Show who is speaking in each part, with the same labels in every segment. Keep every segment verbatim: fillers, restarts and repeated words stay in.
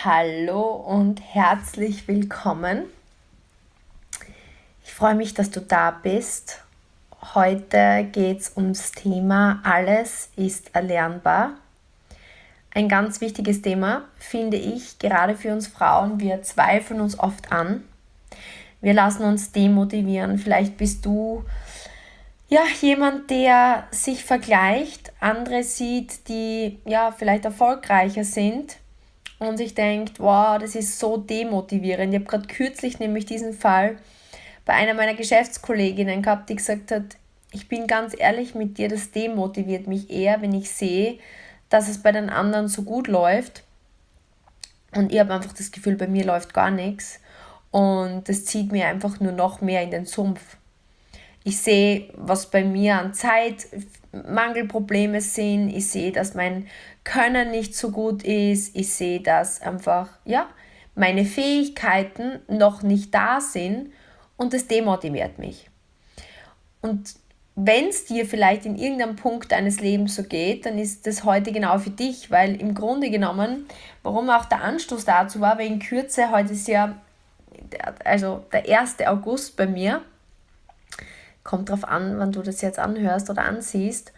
Speaker 1: Hallo und herzlich willkommen. Ich freue mich, dass du da bist. Heute geht es ums Thema Alles ist erlernbar. Ein ganz wichtiges Thema, finde ich, gerade für uns Frauen. Wir zweifeln uns oft an. Wir lassen uns demotivieren. Vielleicht bist du ja jemand, der sich vergleicht, andere sieht, die ja vielleicht erfolgreicher sind und sich denkt, wow, das ist so demotivierend. Ich habe gerade kürzlich nämlich diesen Fall bei einer meiner Geschäftskolleginnen gehabt, die gesagt hat, ich bin ganz ehrlich mit dir, das demotiviert mich eher, wenn ich sehe, dass es bei den anderen so gut läuft und ich habe einfach das Gefühl, bei mir läuft gar nichts und das zieht mir einfach nur noch mehr in den Sumpf. Ich sehe, was bei mir an Zeitmangelprobleme sind. Ich sehe, dass mein Können nicht so gut ist. Ich sehe, dass einfach ja, meine Fähigkeiten noch nicht da sind und das demotiviert mich. Und wenn es dir vielleicht in irgendeinem Punkt deines Lebens so geht, dann ist das heute genau für dich, weil im Grunde genommen, warum auch der Anstoß dazu war, weil in Kürze, heute ist ja also der erste August bei mir, kommt drauf an, wann du das jetzt anhörst oder ansiehst.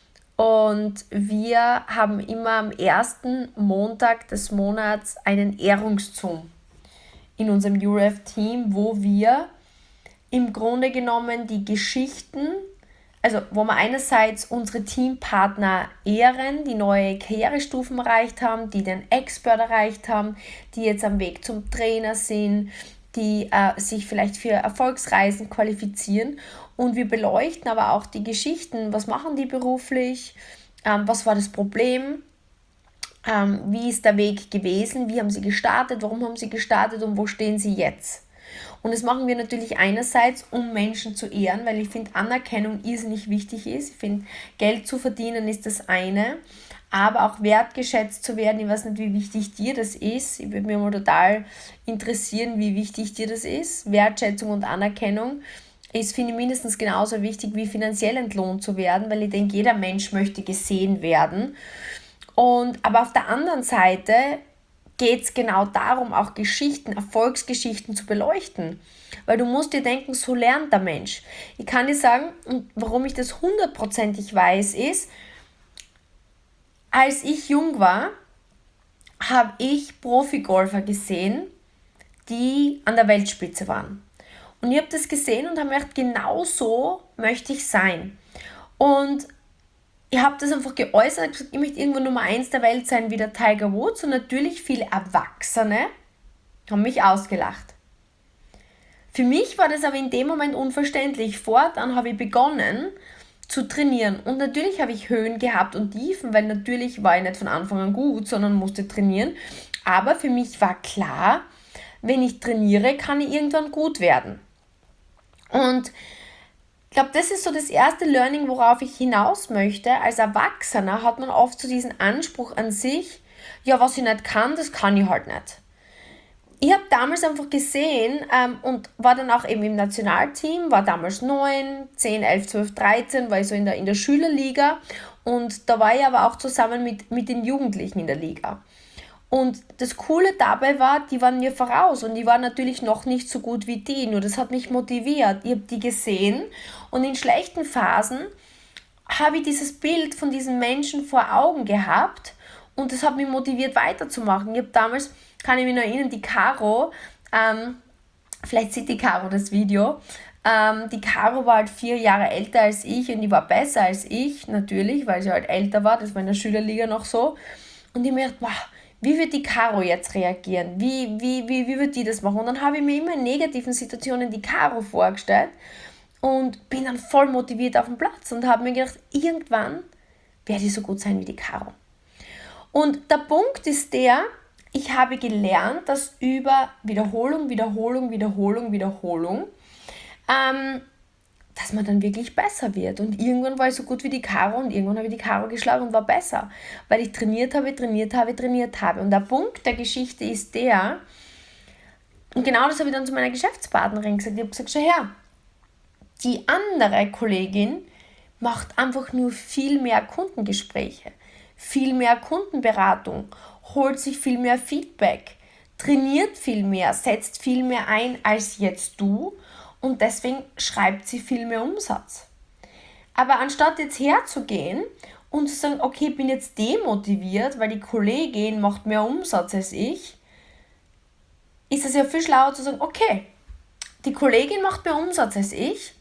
Speaker 1: Und wir haben immer am ersten Montag des Monats einen Ehrungszoom in unserem U R F-Team, wo wir im Grunde genommen die Geschichten, also wo wir einerseits unsere Teampartner ehren, die neue Karrierestufen erreicht haben, die den Expert erreicht haben, die jetzt am Weg zum Trainer sind, die äh, sich vielleicht für Erfolgsreisen qualifizieren. Und wir beleuchten aber auch die Geschichten, was machen die beruflich, ähm, was war das Problem, ähm, wie ist der Weg gewesen, wie haben sie gestartet, warum haben sie gestartet und wo stehen sie jetzt. Und das machen wir natürlich einerseits, um Menschen zu ehren, weil ich finde, Anerkennung irrsinnig wichtig ist. Ich finde, Geld zu verdienen ist das eine, aber auch wertgeschätzt zu werden. Ich weiß nicht, wie wichtig dir das ist. Ich würde mich mal total interessieren, wie wichtig dir das ist. Wertschätzung und Anerkennung ist, finde ich, mindestens genauso wichtig wie finanziell entlohnt zu werden, weil ich denke, jeder Mensch möchte gesehen werden. Und, aber auf der anderen Seite geht es genau darum, auch Geschichten, Erfolgsgeschichten zu beleuchten. Weil du musst dir denken, so lernt der Mensch. Ich kann dir sagen, und warum ich das hundertprozentig weiß, ist, als ich jung war, habe ich Profigolfer gesehen, die an der Weltspitze waren. Und ich habe das gesehen und habe mir gedacht, genau so möchte ich sein. Und ich habe das einfach geäußert, gesagt, ich möchte irgendwo Nummer eins der Welt sein wie der Tiger Woods. Und natürlich viele Erwachsene haben mich ausgelacht. Für mich war das aber in dem Moment unverständlich. Fortan habe ich begonnen zu trainieren. Und natürlich habe ich Höhen gehabt und Tiefen, weil natürlich war ich nicht von Anfang an gut, sondern musste trainieren. Aber für mich war klar, wenn ich trainiere, kann ich irgendwann gut werden. Und ich glaube, das ist so das erste Learning, worauf ich hinaus möchte. Als Erwachsener hat man oft so diesen Anspruch an sich, ja, was ich nicht kann, das kann ich halt nicht. Ich habe damals einfach gesehen ähm, und war dann auch eben im Nationalteam, war damals neun, zehn, elf, zwölf, dreizehn, war ich so in der, in der Schülerliga und da war ich aber auch zusammen mit, mit den Jugendlichen in der Liga. Und das Coole dabei war, die waren mir voraus und die waren natürlich noch nicht so gut wie die, nur das hat mich motiviert. Ich habe die gesehen und in schlechten Phasen habe ich dieses Bild von diesen Menschen vor Augen gehabt und das hat mich motiviert weiterzumachen. Ich habe damals, kann ich mich noch erinnern, die Caro, ähm, vielleicht sieht die Caro das Video, ähm, die Caro war halt vier Jahre älter als ich und die war besser als ich, natürlich, weil sie halt älter war, das war in der Schülerliga noch so. Und ich habe mir gedacht, wow, wie wird die Caro jetzt reagieren? Wie, wie, wie, wie wird die das machen? Und dann habe ich mir immer in negativen Situationen die Caro vorgestellt und bin dann voll motiviert auf dem Platz und habe mir gedacht, irgendwann werde ich so gut sein wie die Caro. Und der Punkt ist der, ich habe gelernt, dass über Wiederholung, Wiederholung, Wiederholung, Wiederholung, ähm, dass man dann wirklich besser wird. Und irgendwann war ich so gut wie die Caro und irgendwann habe ich die Caro geschlagen und war besser, weil ich trainiert habe, trainiert habe, trainiert habe. Und der Punkt der Geschichte ist der, und genau das habe ich dann zu meiner Geschäftspartnerin gesagt, ich habe gesagt, schau her, die andere Kollegin macht einfach nur viel mehr Kundengespräche, viel mehr Kundenberatung, holt sich viel mehr Feedback, trainiert viel mehr, setzt viel mehr ein als jetzt du und deswegen schreibt sie viel mehr Umsatz. Aber anstatt jetzt herzugehen und zu sagen, okay, ich bin jetzt demotiviert, weil die Kollegin macht mehr Umsatz als ich, ist es ja viel schlauer zu sagen, okay, die Kollegin macht mehr Umsatz als ich,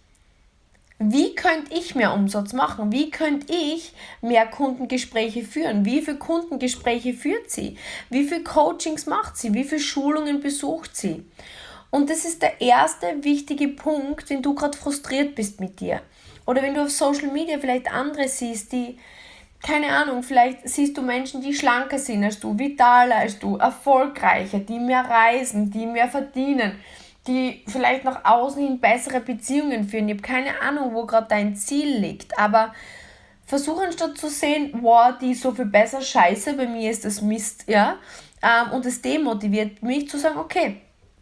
Speaker 1: wie könnte ich mehr Umsatz machen? Wie könnte ich mehr Kundengespräche führen? Wie viele Kundengespräche führt sie? Wie viele Coachings macht sie? Wie viele Schulungen besucht sie? Und das ist der erste wichtige Punkt, wenn du gerade frustriert bist mit dir. Oder wenn du auf Social Media vielleicht andere siehst, die, keine Ahnung, vielleicht siehst du Menschen, die schlanker sind als du, vitaler als du, erfolgreicher, die mehr reisen, die mehr verdienen, die vielleicht nach außen hin bessere Beziehungen führen. Ich habe keine Ahnung, wo gerade dein Ziel liegt, aber versuch anstatt zu sehen, wow, die ist so viel besser, scheiße, bei mir ist das Mist, ja, ähm, und es demotiviert mich zu sagen, okay,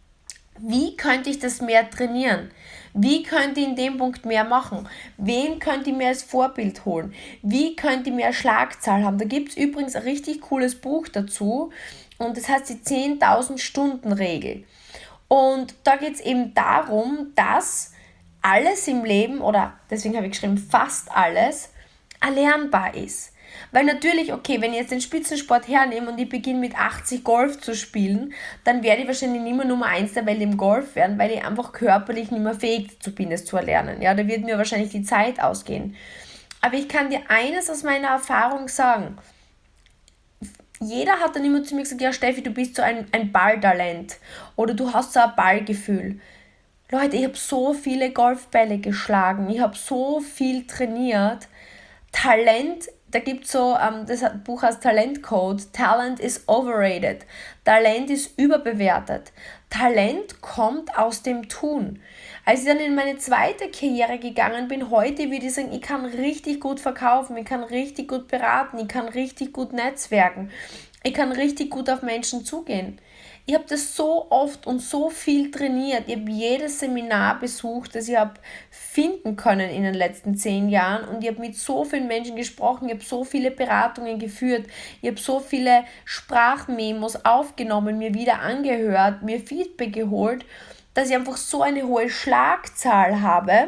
Speaker 1: wie könnte ich das mehr trainieren? Wie könnte ich in dem Punkt mehr machen? Wen könnte ich mir als Vorbild holen? Wie könnte ich mehr Schlagzahl haben? Da gibt es übrigens ein richtig cooles Buch dazu und das heißt die zehntausend Stunden Regel. Und da geht es eben darum, dass alles im Leben, oder deswegen habe ich geschrieben, fast alles, erlernbar ist. Weil natürlich, okay, wenn ich jetzt den Spitzensport hernehme und ich beginne mit achtzig Golf zu spielen, dann werde ich wahrscheinlich nicht mehr Nummer eins der Welt im Golf werden, weil ich einfach körperlich nicht mehr fähig dazu bin, es zu erlernen. Ja, da wird mir wahrscheinlich die Zeit ausgehen. Aber ich kann dir eines aus meiner Erfahrung sagen. Jeder hat dann immer zu mir gesagt, ja Steffi, du bist so ein, ein Balltalent oder du hast so ein Ballgefühl. Leute, ich habe so viele Golfbälle geschlagen, ich habe so viel trainiert. Talent, da gibt es so, ähm, das Buch heißt Talentcode, Talent is overrated, Talent ist überbewertet. Talent kommt aus dem Tun. Als ich dann in meine zweite Karriere gegangen bin, heute würde ich sagen, ich kann richtig gut verkaufen, ich kann richtig gut beraten, ich kann richtig gut netzwerken, ich kann richtig gut auf Menschen zugehen. Ich habe das so oft und so viel trainiert. Ich habe jedes Seminar besucht, das ich habe finden können in den letzten zehn Jahren und ich habe mit so vielen Menschen gesprochen, ich habe so viele Beratungen geführt, ich habe so viele Sprachmemos aufgenommen, mir wieder angehört, mir Feedback geholt, dass ich einfach so eine hohe Schlagzahl habe,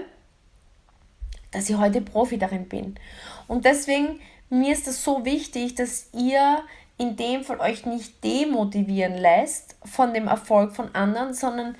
Speaker 1: dass ich heute Profi darin bin. Und deswegen, mir ist es so wichtig, dass ihr in dem Fall euch nicht demotivieren lässt von dem Erfolg von anderen, sondern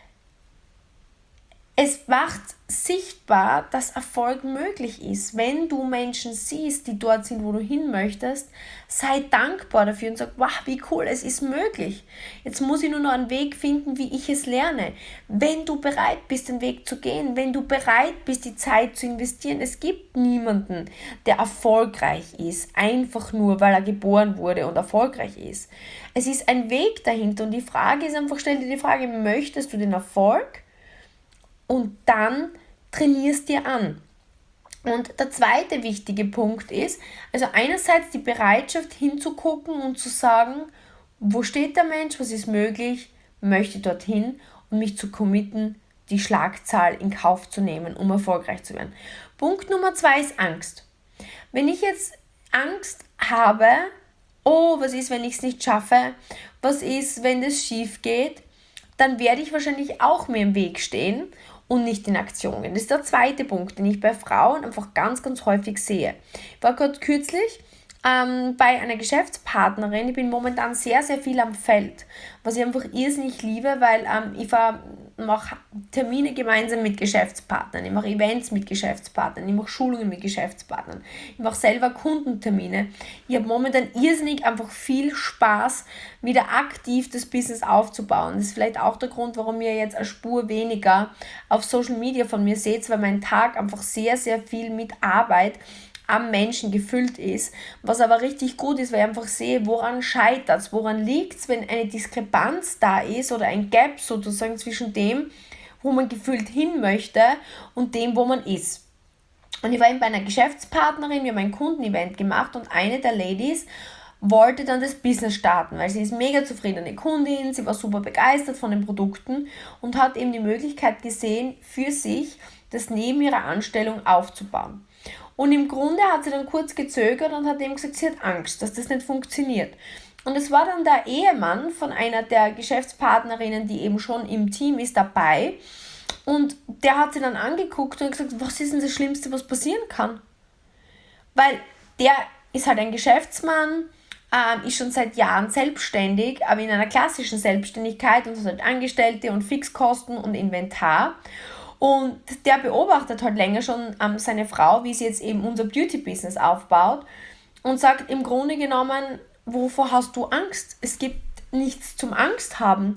Speaker 1: es macht sichtbar, dass Erfolg möglich ist. Wenn du Menschen siehst, die dort sind, wo du hin möchtest, sei dankbar dafür und sag, wow, wie cool, es ist möglich. Jetzt muss ich nur noch einen Weg finden, wie ich es lerne. Wenn du bereit bist, den Weg zu gehen, wenn du bereit bist, die Zeit zu investieren, es gibt niemanden, der erfolgreich ist, einfach nur, weil er geboren wurde und erfolgreich ist. Es ist ein Weg dahinter und die Frage ist einfach, stell dir die Frage, möchtest du den Erfolg? Und dann trainierst dir an. Und der zweite wichtige Punkt ist, also einerseits die Bereitschaft hinzugucken und zu sagen, wo steht der Mensch, was ist möglich, möchte dorthin und mich zu committen, die Schlagzahl in Kauf zu nehmen, um erfolgreich zu werden. Punkt Nummer zwei ist Angst. Wenn ich jetzt Angst habe, oh, was ist, wenn ich es nicht schaffe, was ist, wenn das schief geht, dann werde ich wahrscheinlich auch mir im Weg stehen und nicht in Aktion gehen. Das ist der zweite Punkt, den ich bei Frauen einfach ganz, ganz häufig sehe. Ich war gerade kürzlich ähm, bei einer Geschäftspartnerin, ich bin momentan sehr, sehr viel am Feld, was ich einfach irrsinnig liebe, weil ähm, ich mache Termine gemeinsam mit Geschäftspartnern, ich mache Events mit Geschäftspartnern, ich mache Schulungen mit Geschäftspartnern, ich mache selber Kundentermine. Ich habe momentan irrsinnig einfach viel Spaß, wieder aktiv das Business aufzubauen. Das ist vielleicht auch der Grund, warum ihr jetzt eine Spur weniger auf Social Media von mir seht, weil mein Tag einfach sehr, sehr viel mit Arbeit am Menschen gefüllt ist, was aber richtig gut ist, weil ich einfach sehe, woran scheitert es, woran liegt es, wenn eine Diskrepanz da ist oder ein Gap sozusagen zwischen dem, wo man gefühlt hin möchte und dem, wo man ist. Und ich war eben bei einer Geschäftspartnerin, wir haben ein Kundenevent gemacht und eine der Ladies wollte dann das Business starten, weil sie ist mega zufriedene Kundin, sie war super begeistert von den Produkten und hat eben die Möglichkeit gesehen, für sich das neben ihrer Anstellung aufzubauen. Und im Grunde hat sie dann kurz gezögert und hat eben gesagt, sie hat Angst, dass das nicht funktioniert. Und es war dann der Ehemann von einer der Geschäftspartnerinnen, die eben schon im Team ist, dabei. Und der hat sie dann angeguckt und gesagt, was ist denn das Schlimmste, was passieren kann? Weil der ist halt ein Geschäftsmann, ähm, ist schon seit Jahren selbstständig, aber in einer klassischen Selbstständigkeit und hat halt Angestellte und Fixkosten und Inventar. Und der beobachtet halt länger schon ähm, seine Frau, wie sie jetzt eben unser Beauty-Business aufbaut und sagt im Grunde genommen, wovor hast du Angst? Es gibt nichts zum Angst haben.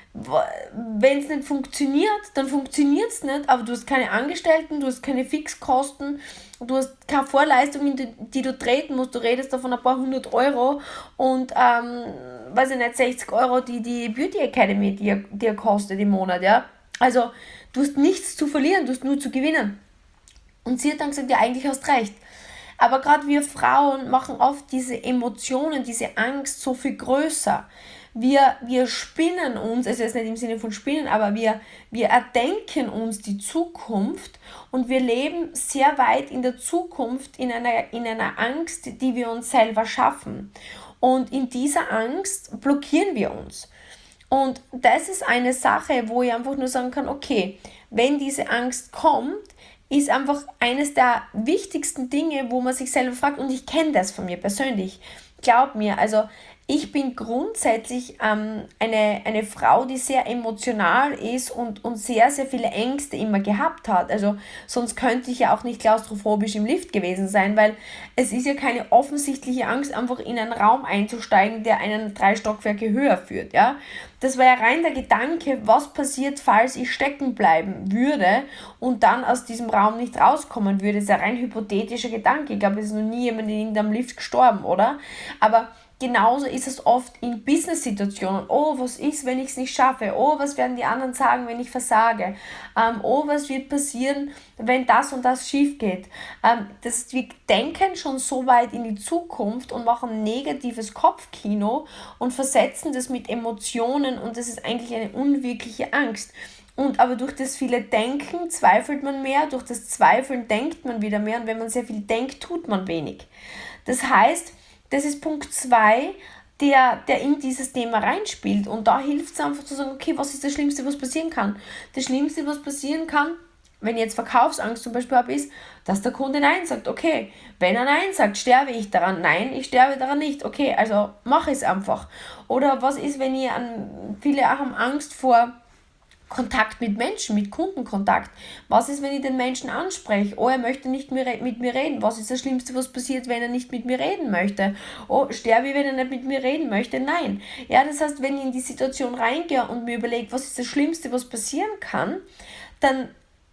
Speaker 1: Wenn es nicht funktioniert, dann funktioniert es nicht, aber du hast keine Angestellten, du hast keine Fixkosten, du hast keine Vorleistungen, die, die du treten musst, du redest davon ein paar hundert Euro und, ähm, weiß ich nicht, sechzig Euro, die die Beauty Academy dir, dir kostet im Monat, ja. Also, du hast nichts zu verlieren, du hast nur zu gewinnen. Und sie hat dann gesagt, ja, eigentlich hast recht. Aber gerade wir Frauen machen oft diese Emotionen, diese Angst so viel größer. Wir, wir spinnen uns, also jetzt nicht im Sinne von spinnen, aber wir, wir erdenken uns die Zukunft und wir leben sehr weit in der Zukunft in einer, in einer Angst, die wir uns selber schaffen. Und in dieser Angst blockieren wir uns. Und das ist eine Sache, wo ich einfach nur sagen kann, okay, wenn diese Angst kommt, ist einfach eines der wichtigsten Dinge, wo man sich selber fragt, und ich kenne das von mir persönlich, glaub mir, also ich bin grundsätzlich ähm, eine, eine Frau, die sehr emotional ist und, und sehr, sehr viele Ängste immer gehabt hat. Also sonst könnte ich ja auch nicht klaustrophobisch im Lift gewesen sein, weil es ist ja keine offensichtliche Angst, einfach in einen Raum einzusteigen, der einen drei Stockwerke höher führt. Ja? Das war ja rein der Gedanke, was passiert, falls ich stecken bleiben würde und dann aus diesem Raum nicht rauskommen würde. Das ist ja rein hypothetischer Gedanke. Ich glaube, es ist noch nie jemand in einem Lift gestorben, oder? Aber genauso ist es oft in Business-Situationen. Oh, was ist, wenn ich es nicht schaffe? Oh, was werden die anderen sagen, wenn ich versage? Ähm, oh, was wird passieren, wenn das und das schief geht? Ähm, das, wir denken schon so weit in die Zukunft und machen negatives Kopfkino und versetzen das mit Emotionen, und das ist eigentlich eine unwirkliche Angst. Und aber durch das viele Denken zweifelt man mehr, durch das Zweifeln denkt man wieder mehr, und wenn man sehr viel denkt, tut man wenig. Das heißt, das ist Punkt zwei, der, der in dieses Thema reinspielt. Und da hilft es einfach zu sagen, okay, was ist das Schlimmste, was passieren kann? Das Schlimmste, was passieren kann, wenn ich jetzt Verkaufsangst zum Beispiel habe, ist, dass der Kunde Nein sagt. Okay, wenn er Nein sagt, sterbe ich daran? Nein, ich sterbe daran nicht. Okay, also mache ich es einfach. Oder was ist, wenn ich an, viele auch haben Angst vor Kontakt mit Menschen, mit Kundenkontakt. Was ist, wenn ich den Menschen anspreche? Oh, er möchte nicht mehr mit mir reden. Was ist das Schlimmste, was passiert, wenn er nicht mit mir reden möchte? Oh, sterbe ich, wenn er nicht mit mir reden möchte? Nein. Ja, das heißt, wenn ich in die Situation reingehe und mir überlege, was ist das Schlimmste, was passieren kann, dann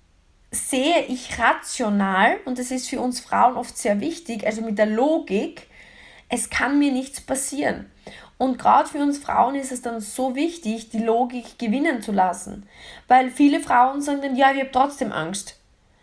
Speaker 1: sehe ich rational, und das ist für uns Frauen oft sehr wichtig, also mit der Logik, es kann mir nichts passieren. Und gerade für uns Frauen ist es dann so wichtig, die Logik gewinnen zu lassen. Weil viele Frauen sagen dann, ja, ich habe trotzdem Angst.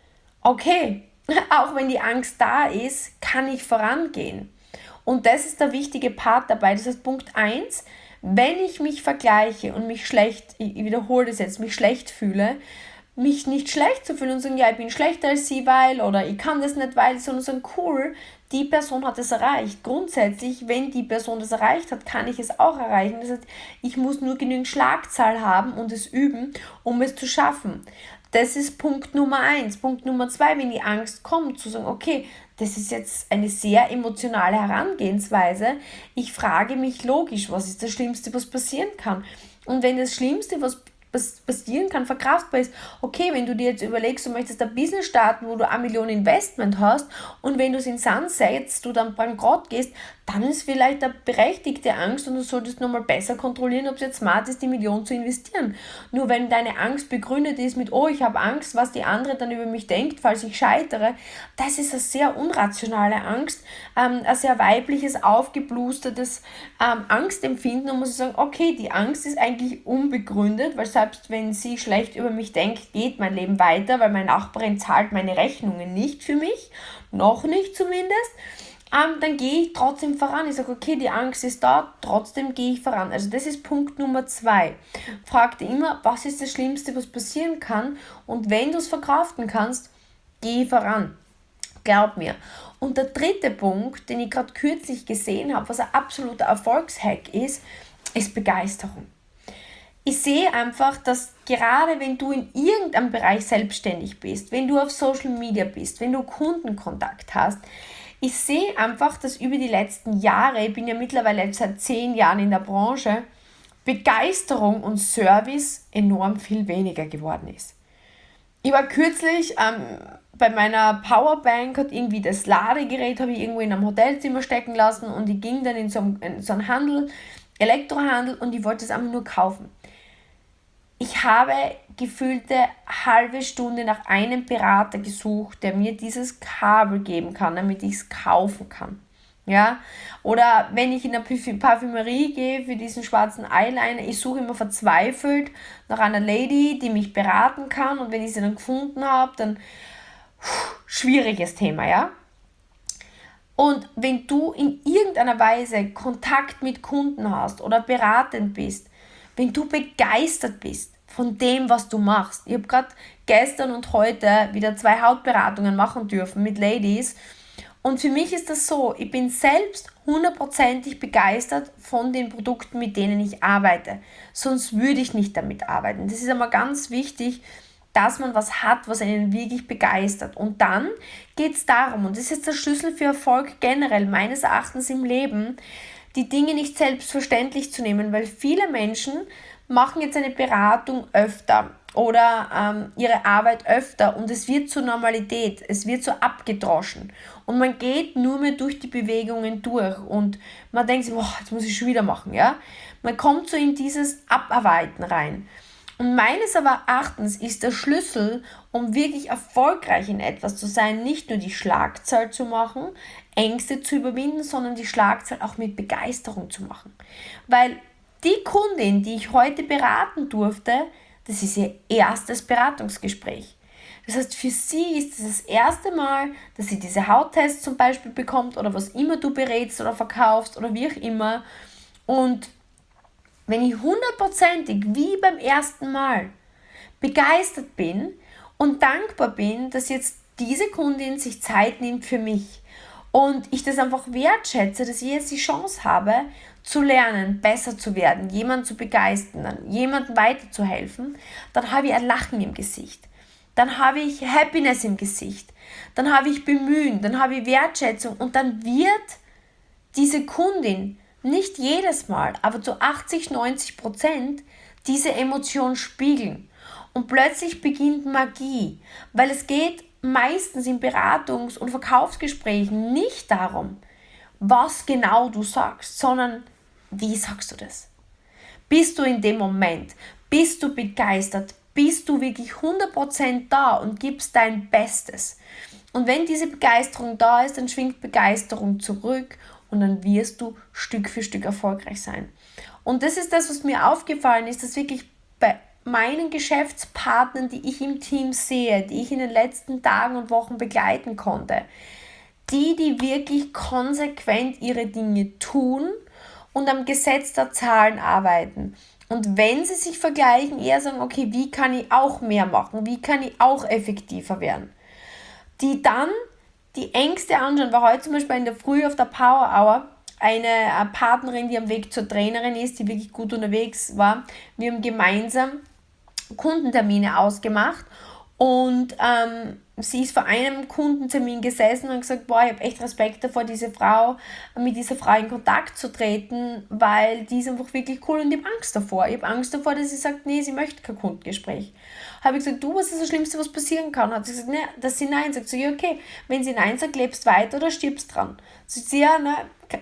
Speaker 1: Okay, auch wenn die Angst da ist, kann ich vorangehen. Und das ist der wichtige Part dabei. Das heißt, Punkt eins, wenn ich mich vergleiche und mich schlecht, ich wiederhole das jetzt, mich schlecht fühle, mich nicht schlecht zu fühlen und sagen, ja, ich bin schlechter als sie, weil, oder ich kann das nicht, weil, sondern sagen, cool, die Person hat es erreicht. Grundsätzlich, wenn die Person das erreicht hat, kann ich es auch erreichen. Das heißt, ich muss nur genügend Schlagzahl haben und es üben, um es zu schaffen. Das ist Punkt Nummer eins. Punkt Nummer zwei, wenn die Angst kommt, zu sagen, okay, das ist jetzt eine sehr emotionale Herangehensweise. Ich frage mich logisch, was ist das Schlimmste, was passieren kann? Und wenn das Schlimmste, was was passieren kann, verkraftbar ist. Okay, wenn du dir jetzt überlegst, du möchtest ein Business starten, wo du eine Million Investment hast, und wenn du es in Sand setzt, du dann bankrott gehst, dann ist vielleicht eine berechtigte Angst und du solltest nochmal besser kontrollieren, ob es jetzt smart ist, die Million zu investieren. Nur wenn deine Angst begründet ist mit, oh, ich habe Angst, was die andere dann über mich denkt, falls ich scheitere, das ist eine sehr unrationale Angst, ähm, ein sehr weibliches, aufgeblustertes ähm, Angstempfinden, und muss ich sagen, okay, die Angst ist eigentlich unbegründet, weil selbst wenn sie schlecht über mich denkt, geht mein Leben weiter, weil meine Nachbarin zahlt meine Rechnungen nicht für mich, noch nicht zumindest. Ähm, dann gehe ich trotzdem voran. Ich sage, okay, die Angst ist da, trotzdem gehe ich voran. Also das ist Punkt Nummer zwei. Frag dir immer, was ist das Schlimmste, was passieren kann, und wenn du es verkraften kannst, geh voran. Glaub mir. Und der dritte Punkt, den ich gerade kürzlich gesehen habe, was ein absoluter Erfolgshack ist, ist Begeisterung. Ich sehe einfach, dass gerade wenn du in irgendeinem Bereich selbstständig bist, wenn du auf Social Media bist, wenn du Kundenkontakt hast, ich sehe einfach, dass über die letzten Jahre, ich bin ja mittlerweile seit zehn Jahren in der Branche, Begeisterung und Service enorm viel weniger geworden ist. Ich war kürzlich ähm, bei meiner Powerbank, hat irgendwie das Ladegerät habe ich irgendwo in einem Hotelzimmer stecken lassen und ich ging dann in so einen, in so einen Handel, Elektrohandel, und ich wollte es einfach nur kaufen. Ich habe gefühlte halbe Stunde nach einem Berater gesucht, der mir dieses Kabel geben kann, damit ich es kaufen kann. Ja? Oder wenn ich in eine Parfümerie gehe für diesen schwarzen Eyeliner, ich suche immer verzweifelt nach einer Lady, die mich beraten kann, und wenn ich sie dann gefunden habe, dann pff, schwieriges Thema, ja? Und wenn du in irgendeiner Weise Kontakt mit Kunden hast oder beratend bist, wenn du begeistert bist von dem, was du machst. Ich habe gerade gestern und heute wieder zwei Hautberatungen machen dürfen mit Ladies. Und für mich ist das so, ich bin selbst hundertprozentig begeistert von den Produkten, mit denen ich arbeite. Sonst würde ich nicht damit arbeiten. Das ist einmal ganz wichtig, dass man was hat, was einen wirklich begeistert. Und dann geht es darum, und das ist jetzt der Schlüssel für Erfolg generell, meines Erachtens im Leben, die Dinge nicht selbstverständlich zu nehmen, weil viele Menschen machen jetzt eine Beratung öfter oder ähm, ihre Arbeit öfter und es wird zur Normalität, es wird so abgedroschen und man geht nur mehr durch die Bewegungen durch und man denkt sich, boah, jetzt muss ich schon wieder machen, ja? Man kommt so in dieses Abarbeiten rein. Und meines Erachtens ist der Schlüssel, um wirklich erfolgreich in etwas zu sein, nicht nur die Schlagzahl zu machen, Ängste zu überwinden, sondern die Schlagzahl auch mit Begeisterung zu machen. Weil die Kundin, die ich heute beraten durfte, das ist ihr erstes Beratungsgespräch. Das heißt, für sie ist es das erste Mal, dass sie diese Hauttests zum Beispiel bekommt oder was immer du berätst oder verkaufst oder wie auch immer. Und wenn ich hundertprozentig wie beim ersten Mal begeistert bin und dankbar bin, dass jetzt diese Kundin sich Zeit nimmt für mich und ich das einfach wertschätze, dass ich jetzt die Chance habe, zu lernen, besser zu werden, jemanden zu begeistern, jemandem weiterzuhelfen, dann habe ich ein Lachen im Gesicht. Dann habe ich Happiness im Gesicht. Dann habe ich Bemühen, dann habe ich Wertschätzung und dann wird diese Kundin nicht jedes Mal, aber zu achtzig, neunzig Prozent diese Emotion spiegeln. Und plötzlich beginnt Magie, weil es geht meistens in Beratungs- und Verkaufsgesprächen nicht darum, was genau du sagst, sondern wie sagst du das? Bist du in dem Moment? Bist du begeistert? Bist du wirklich hundert Prozent da und gibst dein Bestes? Und wenn diese Begeisterung da ist, dann schwingt Begeisterung zurück und dann wirst du Stück für Stück erfolgreich sein. Und das ist das, was mir aufgefallen ist, dass wirklich bei meinen Geschäftspartnern, die ich im Team sehe, die ich in den letzten Tagen und Wochen begleiten konnte, die, die wirklich konsequent ihre Dinge tun und am Gesetz der Zahlen arbeiten. Und wenn sie sich vergleichen, eher sagen, okay, wie kann ich auch mehr machen? Wie kann ich auch effektiver werden? Die dann die Ängste anschauen, war heute zum Beispiel in der Früh auf der Power Hour eine Partnerin, die am Weg zur Trainerin ist, die wirklich gut unterwegs war. Wir haben gemeinsam Kundentermine ausgemacht und ähm, sie ist vor einem Kundentermin gesessen und gesagt, boah, ich habe echt Respekt davor, diese Frau, mit dieser Frau in Kontakt zu treten, weil die ist einfach wirklich cool und ich habe Angst davor. Ich habe Angst davor, dass sie sagt, nee, sie möchte kein Kundengespräch. Habe ich gesagt, du, was ist das Schlimmste, was passieren kann? Hat sie gesagt, nee, dass sie Nein sagt. So, ja, okay, wenn sie Nein sagt, lebst weiter oder stirbst dran. Sagt sie, ja, ne,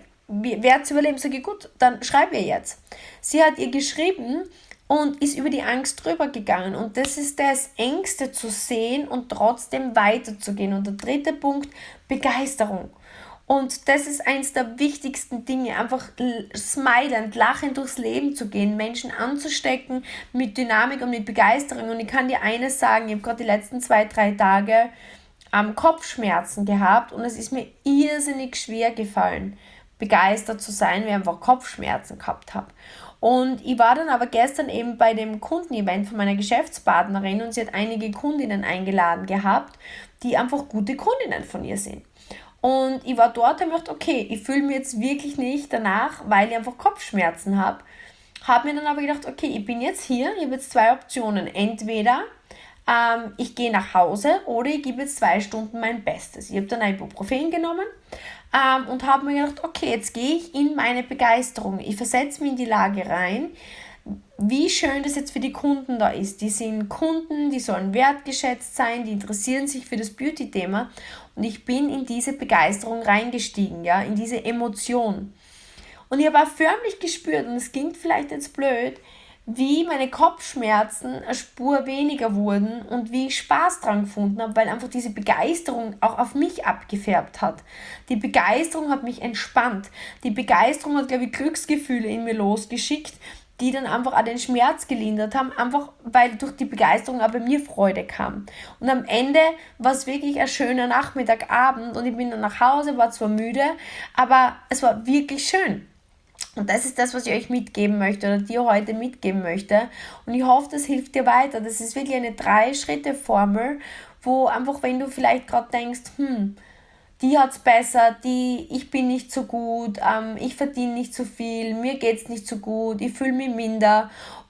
Speaker 1: wer zu überleben? Sag ich, gut, dann schreib ihr jetzt. Sie hat ihr geschrieben und ist über die Angst drüber gegangen. Und das ist das, Ängste zu sehen und trotzdem weiterzugehen. Und der dritte Punkt, Begeisterung. Und das ist eins der wichtigsten Dinge, einfach smilend, lachend durchs Leben zu gehen, Menschen anzustecken mit Dynamik und mit Begeisterung. Und ich kann dir eines sagen, ich habe gerade die letzten zwei, drei Tage am Kopfschmerzen gehabt und es ist mir irrsinnig schwer gefallen, begeistert zu sein, weil ich einfach Kopfschmerzen gehabt habe. Und ich war dann aber gestern eben bei dem Kundenevent von meiner Geschäftspartnerin und sie hat einige Kundinnen eingeladen gehabt, die einfach gute Kundinnen von ihr sind. Und ich war dort und dachte, okay, ich fühle mich jetzt wirklich nicht danach, weil ich einfach Kopfschmerzen habe. Habe mir dann aber gedacht, okay, ich bin jetzt hier, ich habe jetzt zwei Optionen. Entweder ähm, ich gehe nach Hause oder ich gebe jetzt zwei Stunden mein Bestes. Ich habe dann ein Ibuprofen genommen ähm, und habe mir gedacht, okay, jetzt gehe ich in meine Begeisterung. Ich versetze mich in die Lage rein, wie schön das jetzt für die Kunden da ist. Die sind Kunden, die sollen wertgeschätzt sein, die interessieren sich für das Beauty-Thema und ich bin in diese Begeisterung reingestiegen, ja, in diese Emotion. Und ich habe auch förmlich gespürt, und es klingt vielleicht jetzt blöd, wie meine Kopfschmerzen eine Spur weniger wurden und wie ich Spaß dran gefunden habe, weil einfach diese Begeisterung auch auf mich abgefärbt hat. Die Begeisterung hat mich entspannt. Die Begeisterung hat, glaube ich, Glücksgefühle in mir losgeschickt, die dann einfach auch den Schmerz gelindert haben, einfach weil durch die Begeisterung auch bei mir Freude kam. Und am Ende war es wirklich ein schöner Nachmittagabend und ich bin dann nach Hause, war zwar müde, aber es war wirklich schön. Und das ist das, was ich euch mitgeben möchte oder dir heute mitgeben möchte. Und ich hoffe, das hilft dir weiter. Das ist wirklich eine Drei-Schritte-Formel, wo einfach, wenn du vielleicht gerade denkst, hm, die hat es besser, die, ich bin nicht so gut, ähm, ich verdiene nicht so viel, mir geht es nicht so gut, ich fühle mich minder.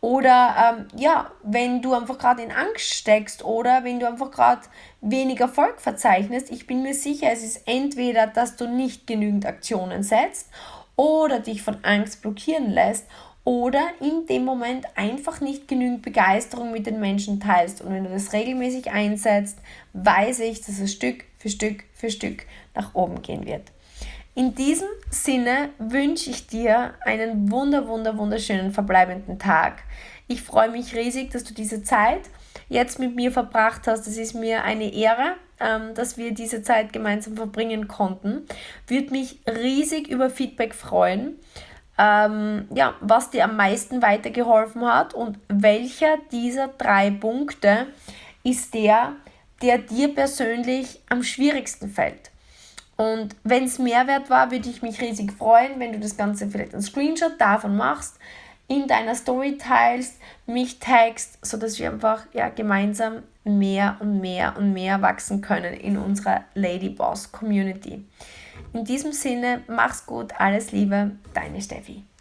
Speaker 1: Oder ähm, ja, wenn du einfach gerade in Angst steckst oder wenn du einfach gerade wenig Erfolg verzeichnest, ich bin mir sicher, es ist entweder, dass du nicht genügend Aktionen setzt oder dich von Angst blockieren lässt oder in dem Moment einfach nicht genügend Begeisterung mit den Menschen teilst. Und wenn du das regelmäßig einsetzt, weiß ich, dass es Stück für Stück für Stück nach oben gehen wird. In diesem Sinne wünsche ich dir einen wunder, wunder, wunderschönen verbleibenden Tag. Ich freue mich riesig, dass du diese Zeit jetzt mit mir verbracht hast. Es ist mir eine Ehre, ähm, dass wir diese Zeit gemeinsam verbringen konnten. Würde mich riesig über Feedback freuen, ähm, ja, was dir am meisten weitergeholfen hat und welcher dieser drei Punkte ist der, der dir persönlich am schwierigsten fällt. Und wenn es Mehrwert war, würde ich mich riesig freuen, wenn du das Ganze vielleicht einen Screenshot davon machst, in deiner Story teilst, mich tagst, sodass wir einfach ja, gemeinsam mehr und mehr und mehr wachsen können in unserer Ladyboss Community. In diesem Sinne, mach's gut, alles Liebe, deine Steffi.